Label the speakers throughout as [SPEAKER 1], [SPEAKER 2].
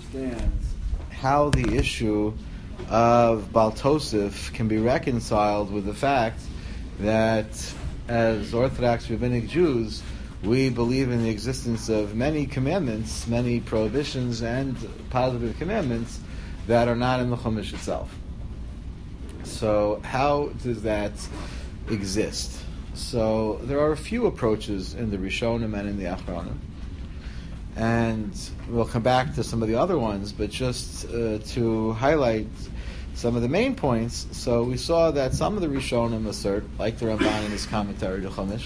[SPEAKER 1] understand how the issue of Baal Tosef can be reconciled with the fact that as Orthodox Rabbinic Jews, we believe in the existence of many commandments, many prohibitions and positive commandments that are not in the Chumash itself. So how does that exist? So there are a few approaches in the Rishonim and in the Achronim. And we'll come back to some of the other ones, but just to highlight some of the main points. So we saw that some of the Rishonim assert, like the Ramban in his commentary to Chumash,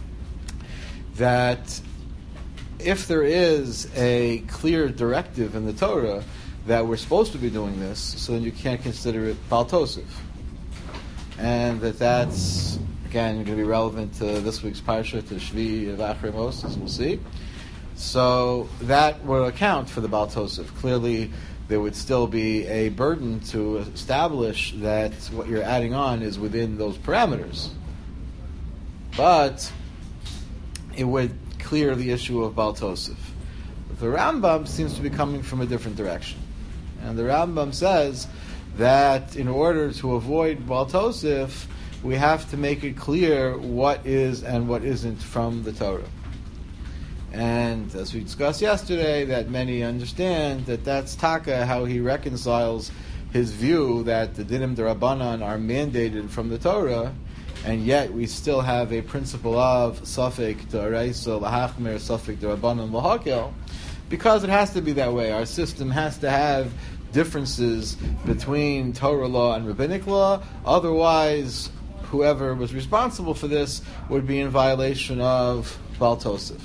[SPEAKER 1] that if there is a clear directive in the Torah that we're supposed to be doing this, so then you can't consider it Baal Tosef. And that's, again, going to be relevant to this week's Parsha, to Shvi of Achrei Mos, as we'll see. So that would account for the Baal Tosef. Clearly, there would still be a burden to establish that what you're adding on is within those parameters. But it would clear the issue of Baal Tosef. The Rambam seems to be coming from a different direction. And the Rambam says that in order to avoid Baal Tosef, we have to make it clear what is and what isn't from the Torah. And as we discussed yesterday, that many understand that that's Taka, how he reconciles his view that the Dinim D'Rabbanan are mandated from the Torah, and yet we still have a principle of Safek D'Oraisa L'Hachmer, Safek D'Rabbanan L'Hakel, because it has to be that way. Our system has to have differences between Torah law and Rabbinic law, otherwise whoever was responsible for this would be in violation of Baal Tosef.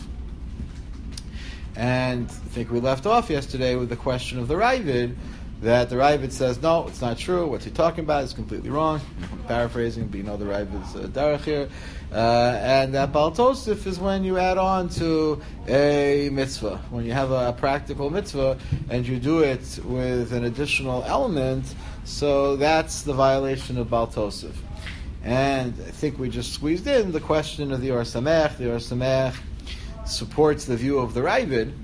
[SPEAKER 1] And I think we left off yesterday with the question of the Ravid, that the Ravid says, no, it's not true, what's he talking about is completely wrong. I'm paraphrasing, but you know the Ravid's derech here. And that Baal Tosef is when you add on to a mitzvah, when you have a practical mitzvah, and you do it with an additional element, so that's the violation of Baal Tosef. And I think we just squeezed in the question of the Or Samech. The Or Samech supports the view of the Ravid,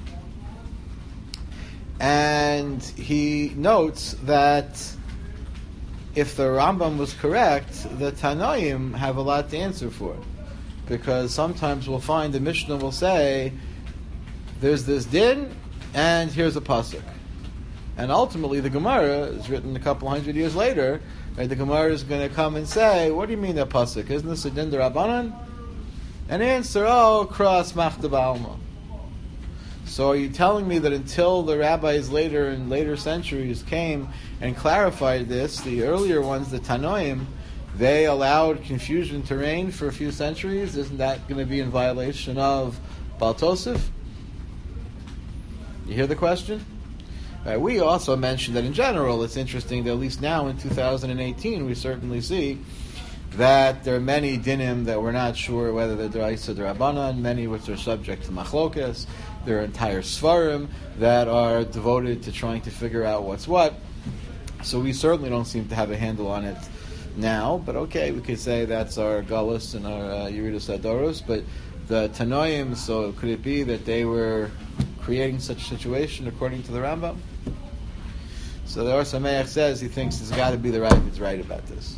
[SPEAKER 1] and he notes that if the Rambam was correct, the Tanoim have a lot to answer for, because sometimes we'll find the Mishnah will say there's this din and here's a pasuk, and ultimately the Gemara is written a couple hundred years later, right? The Gemara is going to come and say, what do you mean that pasuk? Isn't this a din d'Rabbanan? And answer, cross machta ba'alma. So are you telling me that until the rabbis later in later centuries came and clarified this, the earlier ones, the Tanoim, they allowed confusion to reign for a few centuries? Isn't that going to be in violation of Baal Tosef? You hear the question? We also mentioned that in general, it's interesting that at least now in 2018, we certainly see that there are many dinim that we're not sure whether they're d'oraisa d'Rabbanan, many which are subject to machlokas. There are entire svarim that are devoted to trying to figure out what's what. So we certainly don't seem to have a handle on it now, but okay, we could say that's our galus and our Yeridus Adoros, but the Tanoim, so could it be that they were creating such a situation according to the Rambam? So the Or Sameach says he thinks there's got to be the Ravid's right about this.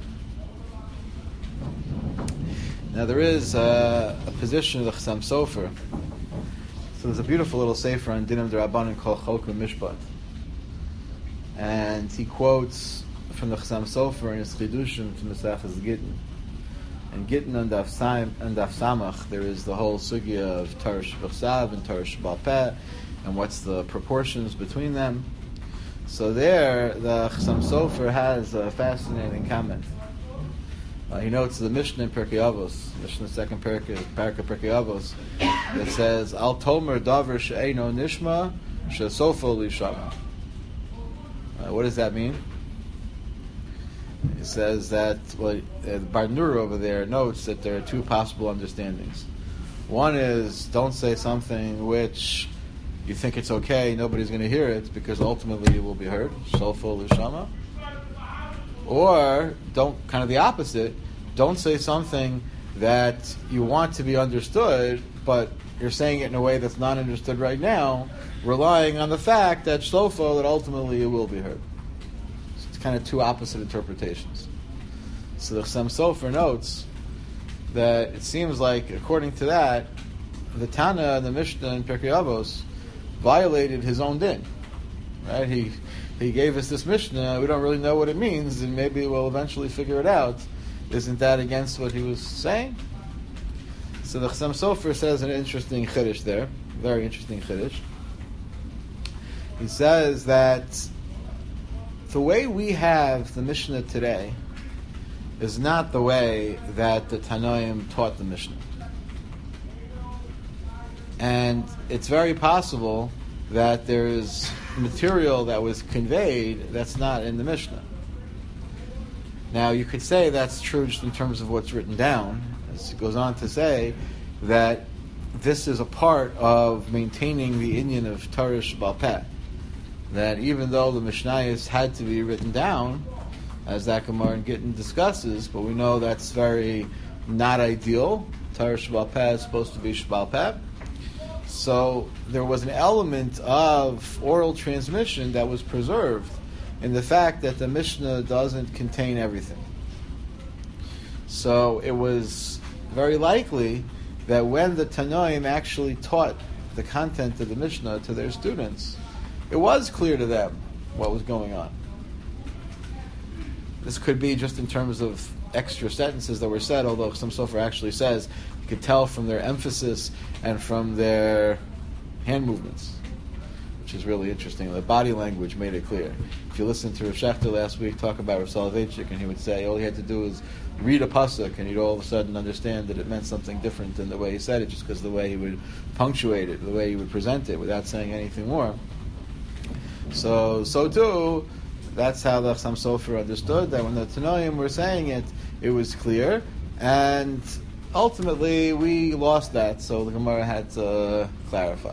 [SPEAKER 1] Now there is a position of the Chassam Sofer. So there's a beautiful little sefer on Dinim D'Rabbanan called Chokum Mishpat, and he quotes from the Chassam Sofer in his Chidushim from the Mesechus Gittin. And Gittin and Daf Samach, there is the whole sugya of Torah Shebachsav and Torah Shebal Peh, and what's the proportions between them. So there, the Chassam Sofer has a fascinating comment. He notes the Mishnah in Pirkei Avos, Mishnah second Pirkei Pirkei Avos, that says, Al Tomer Davar She'eino Nishma She'sofo Lishama. What does that mean? It says that, Barnur over there notes that there are two possible understandings. One is, don't say something which you think it's okay, nobody's going to hear it, because ultimately it will be heard, Sofo Lishama. Or, kind of the opposite, don't say something that you want to be understood, but you're saying it in a way that's not understood right now, relying on the fact that shofo, that ultimately it will be heard. So it's kind of two opposite interpretations. So the Chassam Sofer notes that it seems like, according to that, the Tana and the Mishnah in Pirkei Avos violated his own din. Right? He gave us this Mishnah. We don't really know what it means, and maybe we'll eventually figure it out. Isn't that against what he was saying? So the Chassam Sofer says an interesting chiddush there, very interesting chiddush. He says that the way we have the Mishnah today is not the way that the Tanoim taught the Mishnah. And it's very possible that there is material that was conveyed that's not in the Mishnah. Now, you could say that's true just in terms of what's written down. It goes on to say that this is a part of maintaining the inyan of Torah Sheba'al Peh. That even though the Mishnayos had to be written down, as that Gemara in Gittin discusses, but we know that's very not ideal. Torah Sheba'al Peh is supposed to be Sheba'al Peh. So there was an element of oral transmission that was preserved in the fact that the Mishnah doesn't contain everything. So it was very likely that when the Tanoim actually taught the content of the Mishnah to their students, it was clear to them what was going on. This could be just in terms of extra sentences that were said, although some Sofer actually says you could tell from their emphasis and from their hand movements, which is really interesting. The body language made it clear. If you listen to Rav Shechter last week talk about Rav Soloveitchik, and he would say all he had to do was read a pasuk, and you'd all of a sudden understand that it meant something different than the way he said it, just because the way he would punctuate it, the way he would present it, without saying anything more. So too, that's how the Chassam Sofer understood that when the Tanoim were saying it, it was clear, and ultimately we lost that, so the Gemara had to clarify.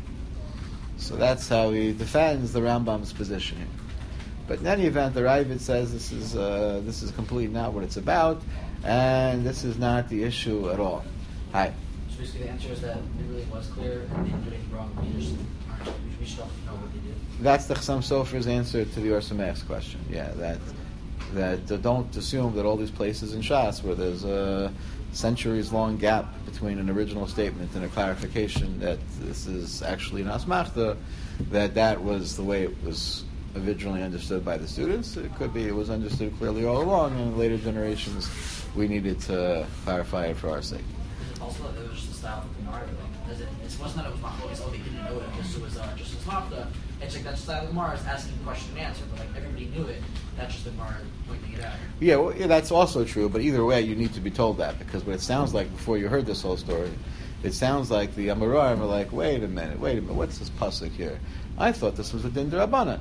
[SPEAKER 1] So that's how he defends the Rambam's position here. But in any event, the Ravid says this is completely not what it's about, and this is not the issue at all. Hi.
[SPEAKER 2] So basically the answer is that it really was clear and they didn't do anything wrong. We should know what they did.
[SPEAKER 1] That's the Chassam Sofer's answer to the Or Sameach's question. Yeah, that don't assume that all these places in Shas where there's a centuries-long gap between an original statement and a clarification that this is actually an asmachta, that was the way it was originally understood by the students. It could be it was understood clearly all along, and in later generations we needed to clarify it for our sake.
[SPEAKER 2] Also, it was just the style of the Gemara. It wasn't that it was machlokes, they didn't know it. It was just a smachta. It's like that style of the Gemara is asking question and answer, but like everybody knew it. That's just the Gemara pointing it out.
[SPEAKER 1] Yeah, that's also true. But either way, you need to be told that, because what it sounds like before you heard this whole story, it sounds like the Amoraim are like, wait a minute, what's this pasuk here? I thought this was a din d'Rabbanan.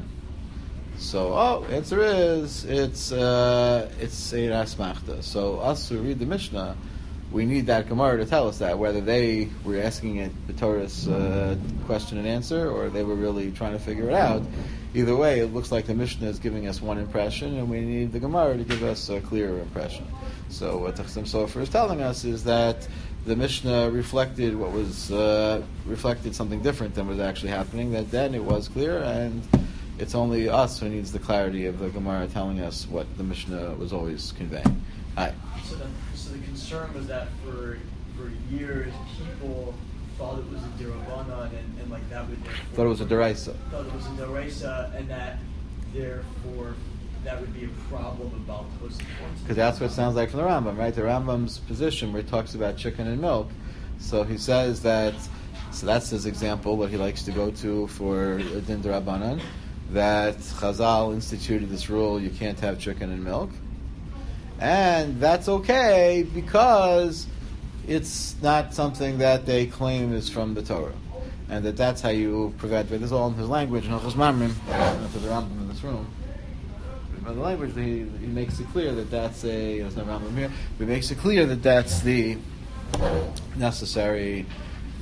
[SPEAKER 1] So, answer is it's a asmachta. So us who read the Mishnah, we need that Gemara to tell us that, whether they were asking it the Torah's question and answer, or they were really trying to figure it out. Either way, it looks like the Mishnah is giving us one impression, and we need the Gemara to give us a clearer impression. So what the Chassam Sofer is telling us is that the Mishnah reflected reflected something different than was actually happening, that then it was clear, and it's only us who needs the clarity of the Gemara telling us what the Mishnah was always conveying. Hi.
[SPEAKER 3] So the concern was that for years people thought it was a Dirabanan and like that would
[SPEAKER 1] Thought it was a Deraisa.
[SPEAKER 3] Thought it was a Deraisa, and that therefore that would be a problem about posting.
[SPEAKER 1] Because that's what it sounds like from the Rambam, right? The Rambam's position where he talks about chicken and milk. So he says that, so that's his example, what he likes to go to for Din D'Rabbanan, that Chazal instituted this rule, you can't have chicken and milk. And that's okay because it's not something that they claim is from the Torah. And that's how you prevent it. This is all in his language, in Hilchos Mamrim, not to the Rambam in this room. But in the language, he makes it clear that that's there's no Rambam here, but he makes it clear that that's the necessary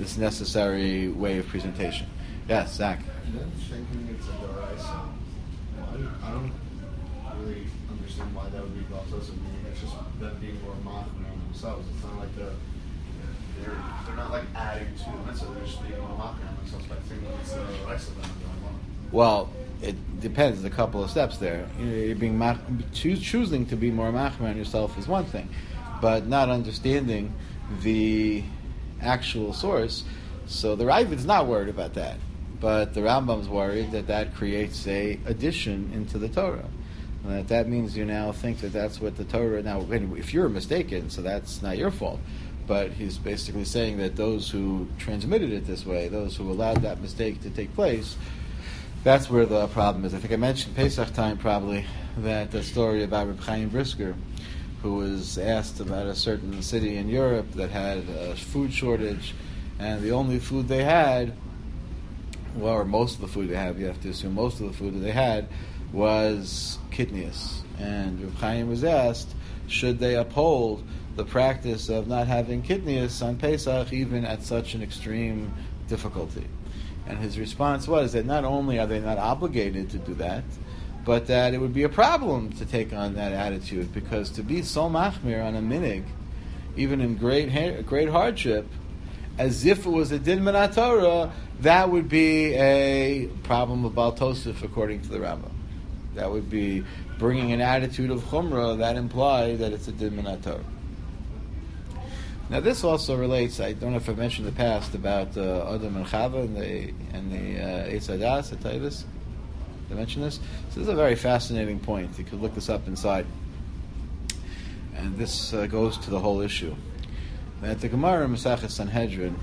[SPEAKER 1] way of presentation. Yes, Zach.
[SPEAKER 4] Then thinking it's a Doraisa. I don't really understand why that would be Baltos. I mean, it's just them being more mocking on themselves. It's not like the they're not like adding to the mitzvah. They're just being more mocking on themselves by thinking it's the rice of them going on.
[SPEAKER 1] Well, it depends. There's a couple of steps there. You're being choosing to be more machmir on yourself is one thing, but not understanding the actual source. So the Ravid's not worried about that, but the Rambam's worried that creates a addition into the Torah. That means you now think that that's what the Torah. Now, if you're mistaken, so that's not your fault. But he's basically saying that those who transmitted it this way, those who allowed that mistake to take place, that's where the problem is. I think I mentioned Pesach time probably that the story about Reb Chaim Brisker, who was asked about a certain city in Europe that had a food shortage, and the only food they had, well, or most of the food they have, you have to assume most of the food that they had, was kitnius. And Reb Chaim was asked, should they uphold the practice of not having kitnius on Pesach even at such an extreme difficulty? And his response was that not only are they not obligated to do that, but that it would be a problem to take on that attitude, because to be so machmir on a minig, even in great hardship, as if it was a din min Torah, that would be a problem of Baal Tosef according to the Rambam. That would be bringing an attitude of chumrah that implied that it's a din min Torah. Now this also relates, I don't know if I mentioned in the past, about Adam and Chava and the Eitz Hadas, the Taivas. Did I mention this? So this is a very fascinating point. You could look this up inside. And this goes to the whole issue. That the Gemara in Maseches Sanhedrin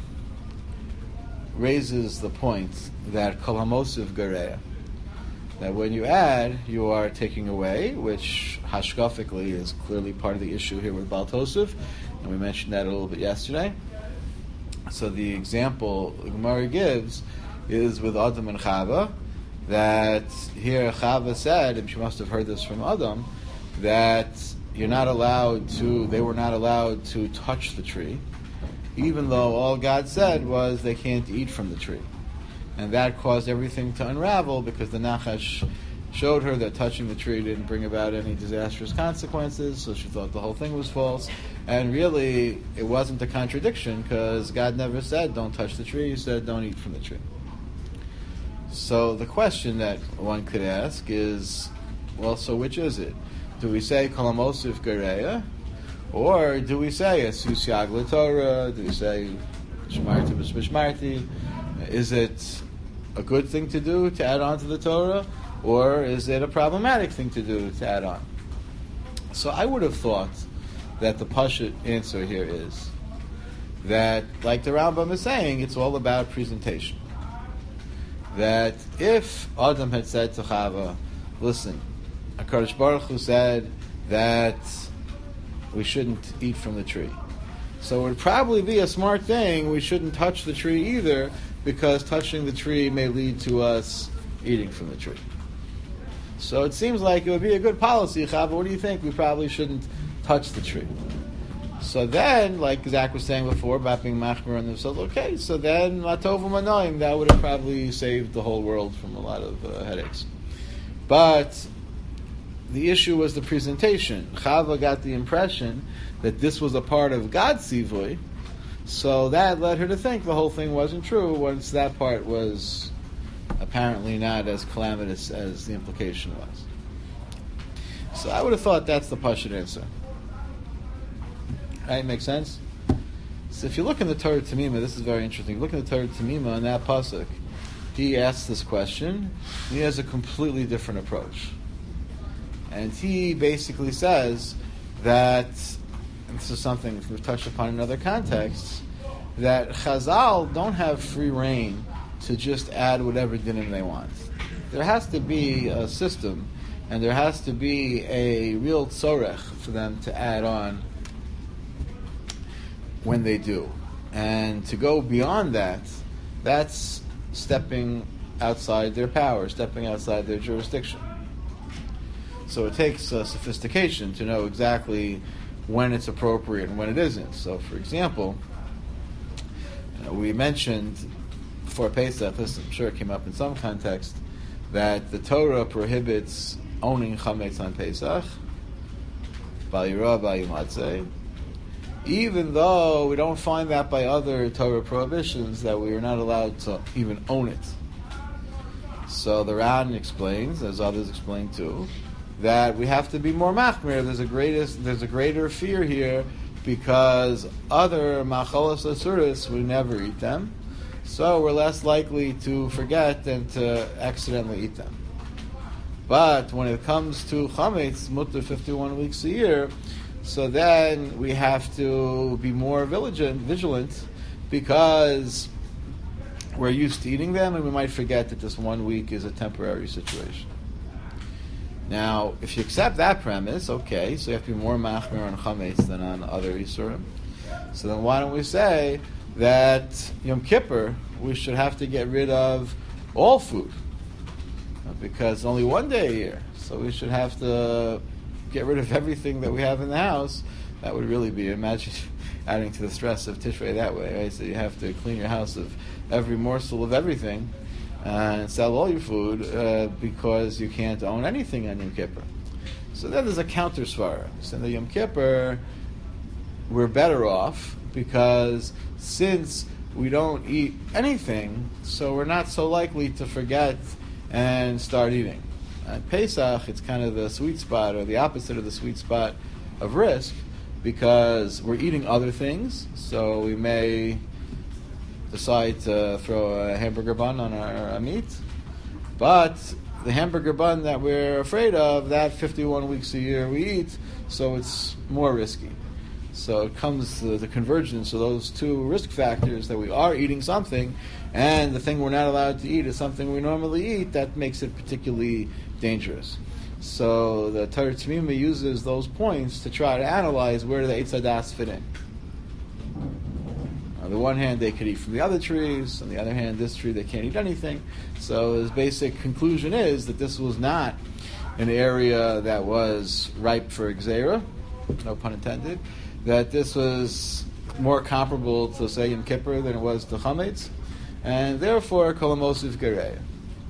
[SPEAKER 1] raises the point that Kol HaMosiv Gereya, that when you add, you are taking away, which hashkafically is clearly part of the issue here with Baal Tosef, and we mentioned that a little bit yesterday. So the example the Gemara gives is with Adam and Chava, that here Chava said, and she must have heard this from Adam, that they were not allowed to touch the tree, even though all God said was they can't eat from the tree. And that caused everything to unravel, because the Nachash showed her that touching the tree didn't bring about any disastrous consequences, so she thought the whole thing was false. And really, it wasn't a contradiction, because God never said don't touch the tree, He said don't eat from the tree. So the question that one could ask is, well, so which is it? Do we say Kol HaMosiv Gereya, or do we say Asus Yag LeTorah? Do we say Shmarti B'Shmarti? Is it a good thing to do to add on to the Torah, or is it a problematic thing to do to add on? So I would have thought that the Pashut answer here is that, like the Rambam is saying, it's all about presentation. That if Adam had said to Chava, listen, HaKadosh Baruch Hu said that we shouldn't eat from the tree, so it would probably be a smart thing, we shouldn't touch the tree either, because touching the tree may lead to us eating from the tree. So it seems like it would be a good policy, Chava, what do you think? We probably shouldn't touch the tree. So then, like Zach was saying before about being machmir on themselves, okay, so then Latov Manoim, that would have probably saved the whole world from a lot of headaches. But the issue was the presentation. Chava got the impression that this was a part of God's sivui, so that led her to think the whole thing wasn't true, once that part was apparently not as calamitous as the implication was. So I would have thought that's the Pashut answer. Right, makes sense? So if you look in the Torah Tamima, this is very interesting. Look in the Torah Tamima on that pasuk. He asks this question, and he has a completely different approach. And he basically says that, and this is something we've touched upon in other contexts, that Chazal don't have free reign to just add whatever dinim they want. There has to be a system, and there has to be a real tzorech for them to add on when they do. And to go beyond that, that's stepping outside their power, stepping outside their jurisdiction. So it takes sophistication to know exactly when it's appropriate and when it isn't. So, for example, we mentioned before Pesach, this I'm sure it came up in some context, that the Torah prohibits owning chametz on Pesach, bal yirah, bal yimatzeh, even though we don't find that by other Torah prohibitions, that we are not allowed to even own it. So the Ran explains, as others explain too, that we have to be more machmir. There's a greater fear here because other machalos asuras, we never eat them. So we're less likely to forget than to accidentally eat them. But when it comes to chametz, mutter 51 weeks a year, so then we have to be more vigilant because we're used to eating them and we might forget that this 1 week is a temporary situation. Now, if you accept that premise, okay, so you have to be more machmir on chametz than on other isurim. So then why don't we say that Yom Kippur, we should have to get rid of all food because only 1 day a year. So we should have to get rid of everything that we have in the house. That would really be, imagine adding to the stress of Tishrei that way, right? So you have to clean your house of every morsel of everything and sell all your food because you can't own anything on Yom Kippur. So then there's a counter svara. So in the Yom Kippur, we're better off because since we don't eat anything, so we're not so likely to forget and start eating. At Pesach, it's kind of the sweet spot, or the opposite of the sweet spot of risk, because we're eating other things, so we may decide to throw a hamburger bun on our meat, but the hamburger bun that we're afraid of, that 51 weeks a year we eat, so it's more risky. So it comes to the convergence of those two risk factors, that we are eating something, and the thing we're not allowed to eat is something we normally eat, that makes it particularly dangerous. So the Torah Tamima uses those points to try to analyze where the Eitz Hadas fit in. On the one hand, they could eat from the other trees. On the other hand, this tree, they can't eat anything. So his basic conclusion is that this was not an area that was ripe for Gzeira, no pun intended, that this was more comparable to, say, Yom Kippur than it was to Chametz, and therefore, Kol HaMosif Gereya.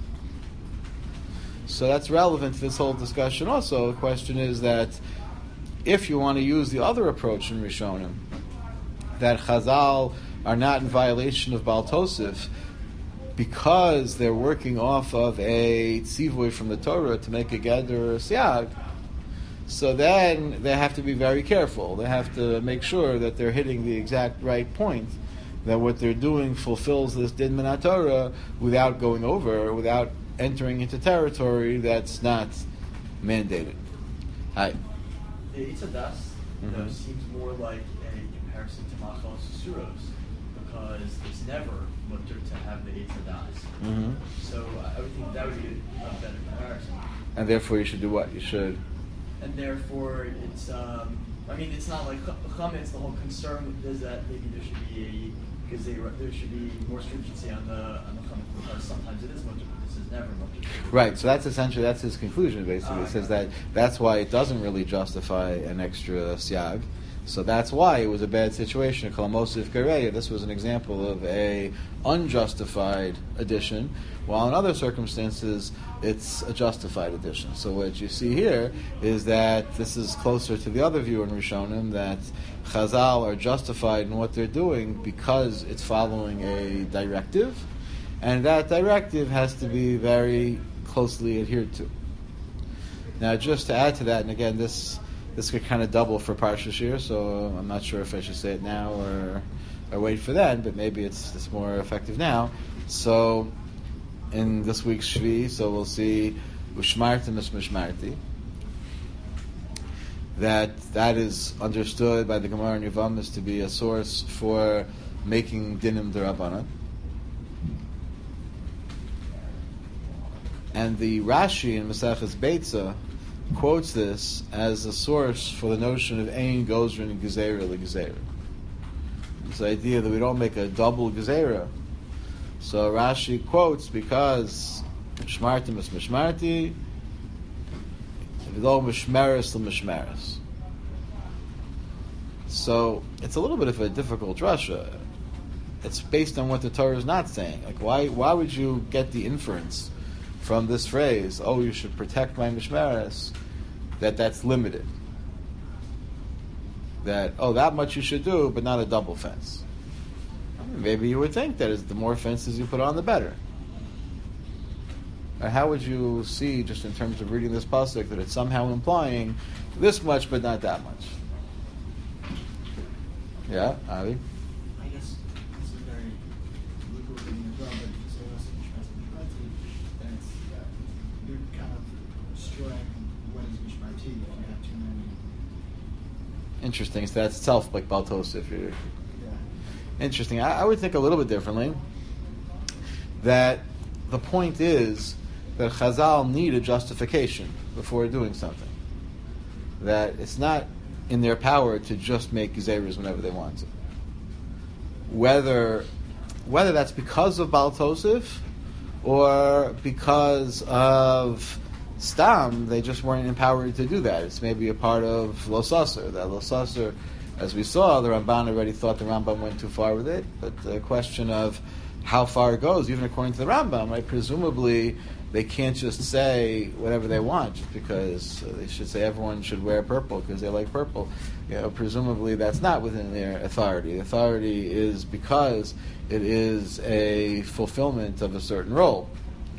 [SPEAKER 1] So that's relevant to this whole discussion also. The question is that if you want to use the other approach in Rishonim, that Chazal are not in violation of Baal Tosif because they're working off of a tzivoy from the Torah to make a geder siag, so then they have to be very careful. They have to make sure that they're hitting the exact right point, that what they're doing fulfills this din min HaTorah without going over, without entering into territory that's not mandated. Hi.
[SPEAKER 3] The Eitz Hadas seems more like a comparison to Machalos Suros, because it's never mutter to have the Eitz Hadas. So I would think that would be a better comparison.
[SPEAKER 1] And therefore you should do what? You should...
[SPEAKER 3] And therefore, it's, it's not like chametz. The whole concern is that maybe there should be there should be more stringency on the chametz, because sometimes it is much, but this is never much.
[SPEAKER 1] Right. So that's his conclusion. Basically, it says that that's why it doesn't really justify an extra siag. So that's why it was a bad situation. Kol HaMosif Gereya. This was an example of a unjustified addition, while in other circumstances it's a justified addition. So what you see here is that this is closer to the other view in Rishonim, that Chazal are justified in what they're doing because it's following a directive, and that directive has to be very closely adhered to. Now, just to add to that, and again, this could kind of double for Parsha Shir, so I'm not sure if I should say it now or wait for that, but maybe it's more effective now. So, in this week's Shvi, so we'll see Ushmartim Mishmarti. That is understood by the Gemara and Yevamos to be a source for making dinim d'Rabbanan. And the Rashi in Maseches Beitza quotes this as a source for the notion of Ein Gozrin Gezerah L'Gezerah. This idea that we don't make a double Gezerah. So Rashi quotes, because Mishmartim is Mishmarti, V'lo Mishmeres L'Mishmeres. So it's a little bit of a difficult drasha. It's based on what the Torah is not saying. Like, why would you get the inference from this phrase, oh, you should protect my mishmeres, that's limited? that, oh, that much you should do, but not a double fence. Maybe you would think that the more fences you put on, the better. Or how would you see, just in terms of reading this pasuk, that it's somehow implying this much, but not that much? Yeah, Avi?
[SPEAKER 5] I guess this is very legal reading as well, but if you say less mishmati, then it's you're kind of destroying what is mishmati if you have too many.
[SPEAKER 1] Interesting. So that's itself like Baltos. If you're
[SPEAKER 5] Yeah.
[SPEAKER 1] interesting, I would think a little bit differently. That the point is that Chazal need a justification before doing something. That it's not in their power to just make gezeiros whenever they want to. Whether that's because of Baal Tosif or because of Stam, they just weren't empowered to do that. It's maybe a part of Los Asr. That Los Asr, as we saw, the Ramban already thought the Rambam went too far with it, but the question of how far it goes, even according to the Rambam, right? Presumably, they can't just say whatever they want just because they should say everyone should wear purple because they like purple. Presumably that's not within their authority. The authority is because it is a fulfillment of a certain role.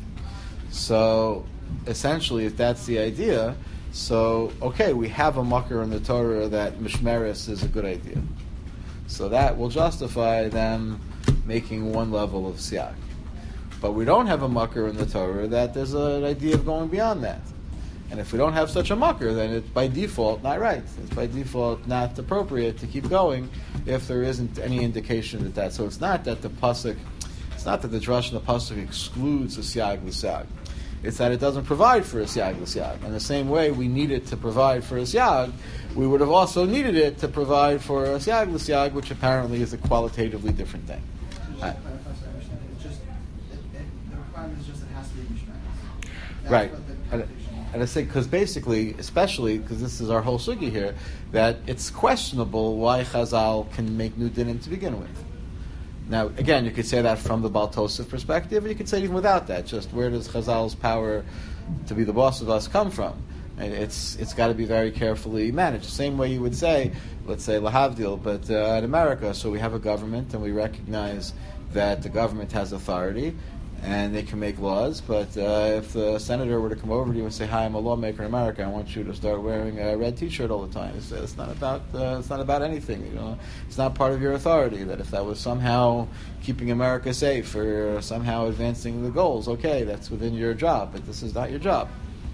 [SPEAKER 1] So essentially, if that's the idea, so okay, we have a makar in the Torah that mishmeres is a good idea. So that will justify them making one level of siyak. But we don't have a makar in the Torah that there's an idea of going beyond that. And if we don't have such a makar, then it's by default not right. It's by default not appropriate to keep going if there isn't any indication that that. So it's not that the pasuk, it's not that the drush in the pasuk excludes a siag l'siag. It's that it doesn't provide for a siag l'siag. In the same way we need it to provide for a siag, we would have also needed it to provide for a siag l'siag, which apparently is a qualitatively different thing.
[SPEAKER 5] Just to clarify so I understand, it's just the requirement is just it has to be mishmaris.
[SPEAKER 1] Right. And I say, because basically, especially because this is our whole sugi here, that it's questionable why Chazal can make new dinim to begin with. Now, again, you could say that from the Baal Tosef perspective, or you could say even without that. Just where does Chazal's power to be the boss of us come from? And it's got to be very carefully managed. The same way you would say, let's say lahavdil, but in America, so we have a government and we recognize that the government has authority and they can make laws. But if the senator were to come over to you and say, "Hi, I'm a lawmaker in America. I want you to start wearing a red T-shirt all the time," it's not about anything. It's not part of your authority. That if that was somehow keeping America safe or somehow advancing the goals, okay, that's within your job. But this is not your job.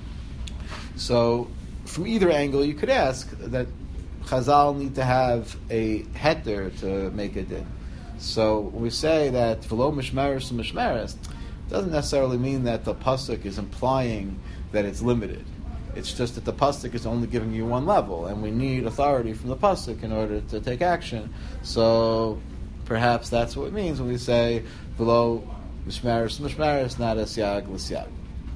[SPEAKER 1] So, from either angle, you could ask that Chazal need to have a heter to make a din. So, when we say that v'lo mishmeres and mishmeres, doesn't necessarily mean that the pasuk is implying that it's limited. It's just that the pasuk is only giving you one level, and we need authority from the pasuk in order to take action. So, perhaps that's what it means when we say v'lo mishmeres and mishmeres, not a siag l'siag.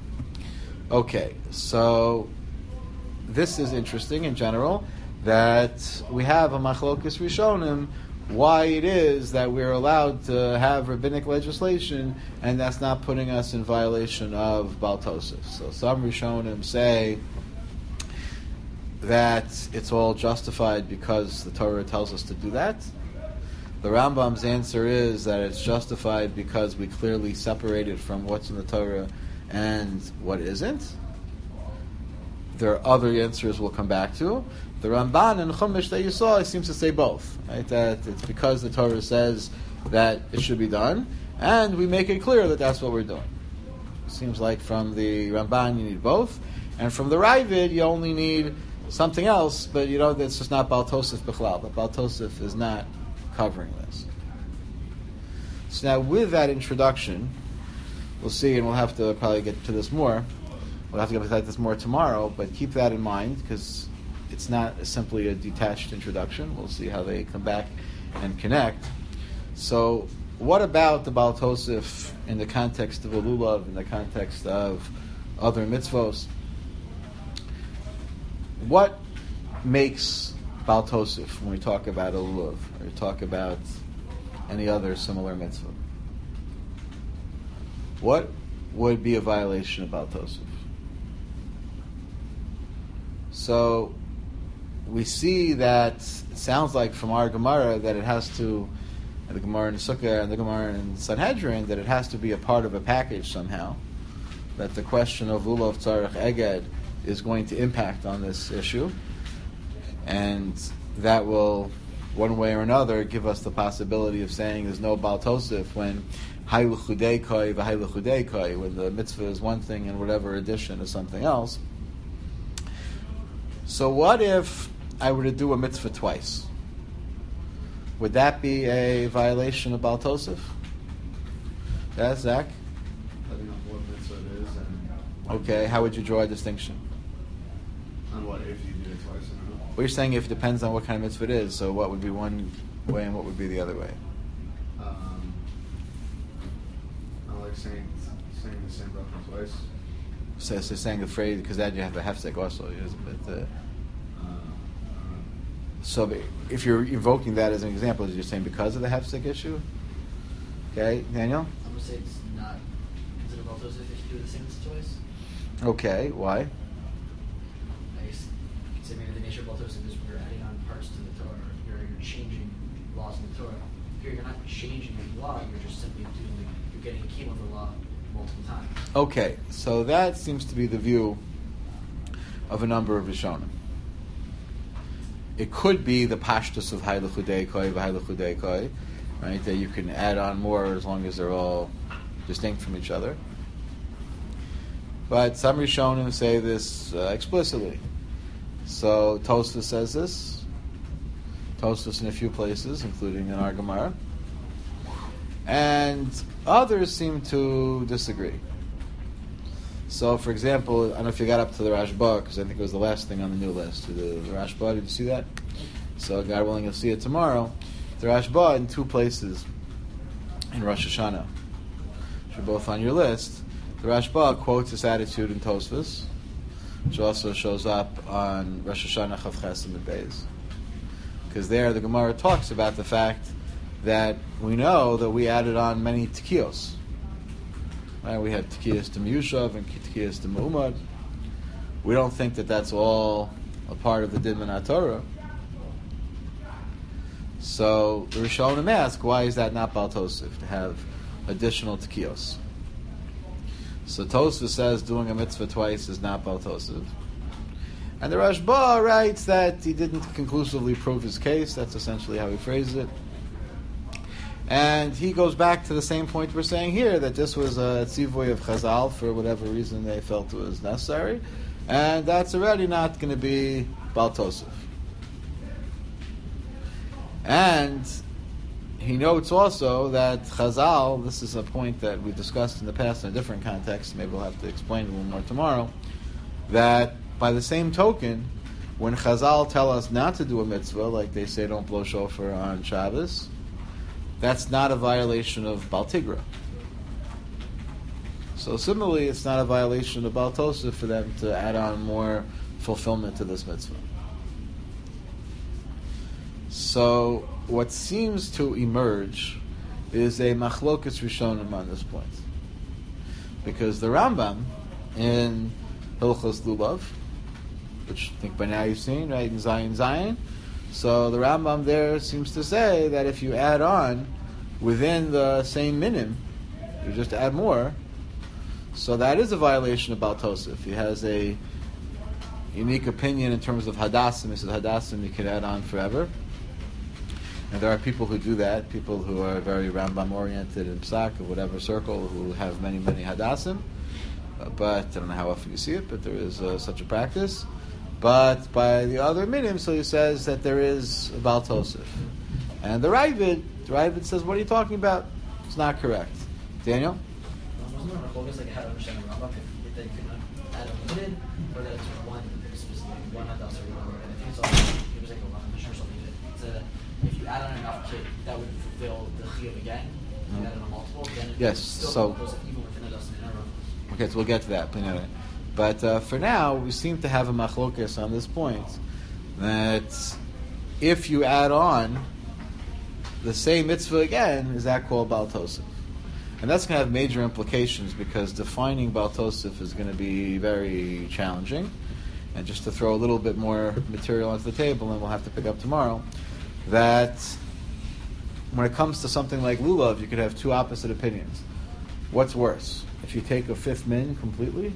[SPEAKER 1] Okay, so this is interesting in general, that we have a machlokes rishonim, why it is that we're allowed to have rabbinic legislation and that's not putting us in violation of Baal Tosef. So some rishonim say that it's all justified because the Torah tells us to do that. The Rambam's answer is that it's justified because we clearly separated from what's in the Torah and what isn't. There are other answers we'll come back to. The Ramban and Chumash that you saw seems to say both, right? That it's because the Torah says that it should be done, and we make it clear that that's what we're doing. Seems like from the Ramban you need both, and from the Ravid you only need something else, but that's just not Baal Tosef B'chlal. But Baal Tosef is not covering this. So now with that introduction, we'll see, and we'll have to probably get to this more. We'll have to get to this more tomorrow, but keep that in mind, because it's not simply a detached introduction. We'll see how they come back and connect. So, what about the Baal Tosef in the context of a lulav, in the context of other mitzvos? What makes Baal Tosef when we talk about a lulav, or we talk about any other similar mitzvah? What would be a violation of Baal Tosef? So, we see that it sounds like from our Gemara that it has to, the Gemara in Sukkah and the Gemara in Sanhedrin, that it has to be a part of a package somehow. That the question of Lulav Tzarech Eged is going to impact on this issue. And that will, one way or another, give us the possibility of saying there's no Baal Tosef when Haylu Chudei Koi v'Haylu Chudei Koi, when the mitzvah is one thing and whatever addition is something else. So what if I were to do a mitzvah twice? Would that be a violation of Baal Tosef? Yeah, Zach?
[SPEAKER 4] Depending on what mitzvah it is and
[SPEAKER 1] Okay, how would you draw a distinction?
[SPEAKER 4] on what if you do it twice in a row.
[SPEAKER 1] Well, you're saying if it depends on what kind of mitzvah it is, so what would be one way and what would be the other way?
[SPEAKER 4] I like saying the same bracha twice.
[SPEAKER 1] So saying the phrase, because then you have a hefsek also. But, so if you're invoking that as an example, you're saying because of the hefsek issue? Okay, Daniel?
[SPEAKER 2] I'm gonna say it's not considered Baal Tosef if you do the same choice.
[SPEAKER 1] Okay, why?
[SPEAKER 2] I guess you could say maybe the nature of Baal Tosef is we're adding on parts to the Torah. You're changing laws in the Torah. Here you're not changing the law. You're just simply you're getting a key of the law multiple times.
[SPEAKER 1] Okay, so that seems to be the view of a number of Rishonim. It could be the pashtus of Haylu Chudei Koi v'Haylu Chudei Koi, right? That you can add on more as long as they're all distinct from each other. But some Rishonim say this explicitly. So Tosfos says this. Tosfos in a few places, including in our Gemara. And others seem to disagree. So, for example, I don't know if you got up to the Rashba, because I think it was the last thing on the new list. The Rashba, did you see that? So, God willing, you'll see it tomorrow. The Rashba in two places in Rosh Hashanah, which are both on your list. The Rashba quotes this attitude in Tosfos, which also shows up on Rosh Hashanah Chav Ches and Beis. Because there the Gemara talks about the fact that we know that we added on many tikkios. Right? We had tikkiyos to Miyushav and tikkiyos to Mu'umad. We don't think that that's all a part of the Din Min Torah. So the Rishonim ask, why is that not Baal Tosef, to have additional tikkiyos? So Tosfos says doing a mitzvah twice is not Baal Tosef. And the Rashba writes that he didn't conclusively prove his case. That's essentially how he phrased it. And he goes back to the same point we're saying here, that this was a tzivoy of Chazal for whatever reason they felt it was necessary. And that's already not going to be Baal Tosef. And he notes also that Chazal, this is a point that we discussed in the past in a different context, maybe we'll have to explain a little more tomorrow, that by the same token, when Chazal tell us not to do a mitzvah, like they say don't blow shofar on Shabbos, that's not a violation of Baal Tigra. So similarly, it's not a violation of Baal Tosef for them to add on more fulfillment to this mitzvah. So what seems to emerge is a machlokas rishonim on this point. Because the Rambam in Hilchos Lulav, which I think by now you've seen, right, in Zion, so the Rambam there seems to say that if you add on within the same minim, you just add more, so that is a violation of Baal Tosef. He has a unique opinion in terms of Hadassim. He says Hadassim you can add on forever. And there are people who do that, people who are very Rambam-oriented in Psak, or whatever circle, who have many, many Hadassim. But I don't know how often you see it, but there is such a practice. But by the other minim, so he says that there is a Baal Tosef. And the Ravid says, what are you talking about? It's not correct. Daniel?
[SPEAKER 2] Wasn't there a focus like how to understand the Rambam if they could add a limited, or that it's one specific, one hadas or whatever? And I think it's also, it was like a mission or something that said that if you add on enough to, that would fulfill the chiyuv again. If you add on a multiple, then it
[SPEAKER 1] Yes,
[SPEAKER 2] still
[SPEAKER 1] so
[SPEAKER 2] goes even within a dozen in a row.
[SPEAKER 1] okay, so we'll get to that. But for now, we seem to have a machlokas on this point, that if you add on the same mitzvah again, is that called Baal Tosef? And that's going to have major implications, because defining Baal Tosef is going to be very challenging. and just to throw a little bit more material onto the table, and we'll have to pick up tomorrow, that when it comes to something like lulav, you could have two opposite opinions. What's worse? If you take a fifth min completely,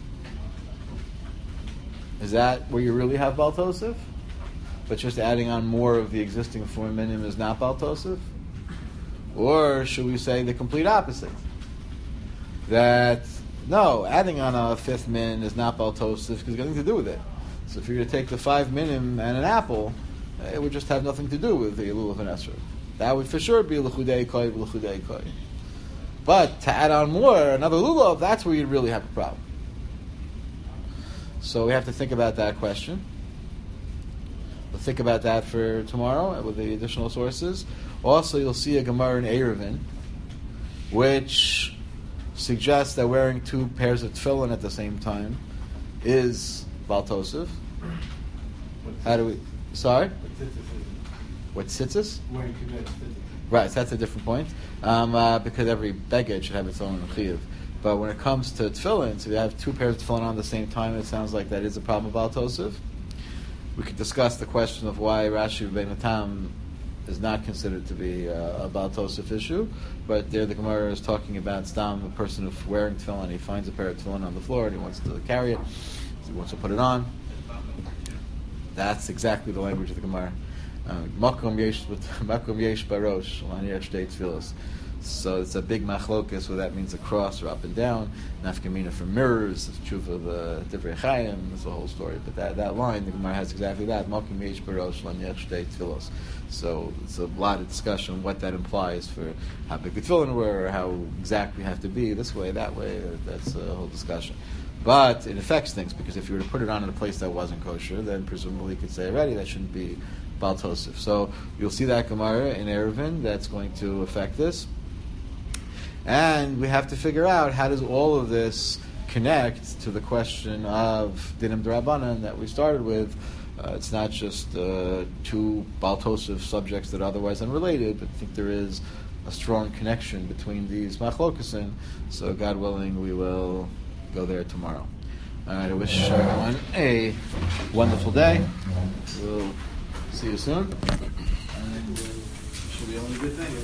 [SPEAKER 1] is that where you really have Baal Tosef? But just adding on more of the existing 4 minim is not Baal Tosef? Or should we say the complete opposite? That, no, adding on a fifth min is not Baal Tosef because it's got nothing to do with it. So if you're going to take the 5 minim and an apple, it would just have nothing to do with the lulav and esrog. That would for sure be l'chudei koi, l'chudei koi. But to add on more, another lulav, that's where you'd really have a problem. So we have to think about that question. We'll think about that for tomorrow with the additional sources. Also, you'll see a Gemara in Eruvin, which suggests that wearing 2 pairs of tefillin at the same time is Baal Tosef. How do we... Sorry? What tzitzis?
[SPEAKER 4] Wearing 2 pairs of tzitzis.
[SPEAKER 1] Right, so that's a different point. Because every beged should have its own chiyuv. But when it comes to tefillin, so if you have 2 pairs of tefillin on at the same time, it sounds like that is a problem of Baal Tosef. We could discuss the question of why Rashi Bein Hatam is not considered to be a Baal Tosef issue, but there the Gemara is talking about Stam, a person who's wearing tefillin, he finds a pair of tefillin on the floor and he wants to carry it, so he wants to put it on. That's exactly the language of the Gemara. Makom yesh barosh, l'aniach shtei tefillos. So it's a big machlokas, where that means a cross or up and down. Nafkamina for mirrors, tshuva the Divrei Chaim, that's the whole story. But that line, the Gemara has exactly that. Makom yesh barosh, l'aniach shtei tefillos. So it's a lot of discussion on what that implies for how big the tefillin were, or how exact we have to be, this way, that way. That's a whole discussion. But it affects things, because if you were to put it on in a place that wasn't kosher, then presumably you could say already that shouldn't be Baal Tosef. So you'll see that Gemara in Eruvin that's going to affect this. And we have to figure out how does all of this connect to the question of Dinim D'Rabbanan that we started with. It's not just 2 Baal Tosef subjects that are otherwise unrelated, but I think there is a strong connection between these machlokasin. So God willing, we will go there tomorrow. All right, I wish everyone a wonderful day. We'll see you soon. And should be only good things.